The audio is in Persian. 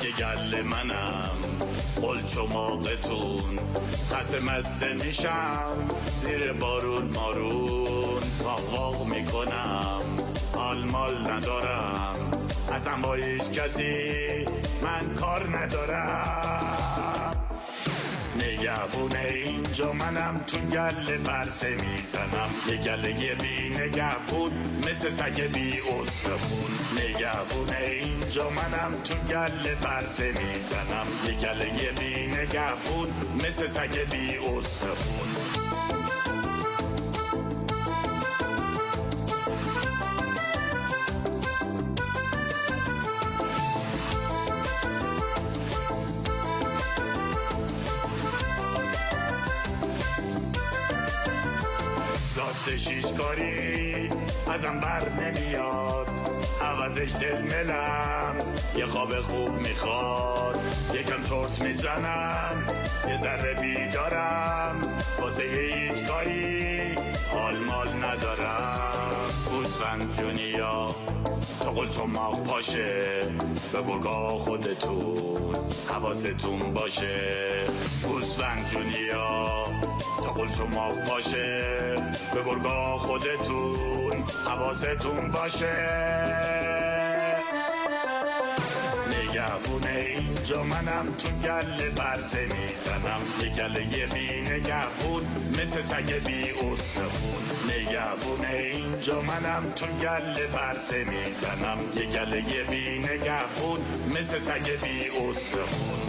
سگ گل منم قلچ و موقتون خسته مسته میشم زیر بارون مارون واق واق میکنم حال مال ندارم اصلا با هیچ کسی من کار ندارم. نگهبونه اینجا منم تو گله برسه میزنم یه گله بی نگهبون مثل سگ بی استخون. نگهبونه اینجا منم تو گله برسه میزنم یه گله بی نگهبون مثل سگ بی استخون. راست شیشکاری ازم بر نمیاد عوضش دل ملم یه خواب خوب میخواد یکم چرت میزنم یه ذره بیدارم واسه هیچ کاری حال مال ندارم. گوسفند جونیا تا قلچ و ماغ پاشه به گرگا خودتون حواستون باشه. گوسفند جونیا تا قلچ و ماغ پاشه به گرگا خودتون حواستون باشه. نگهبونه اینجا منم تو گله برسه میزنم یه گله بی نگهبون مثل سگ بی استخون. نگهبونه اینجا منم تو گله برسه میزنم یه گله بی نگهبون مثل سگ بی استخون.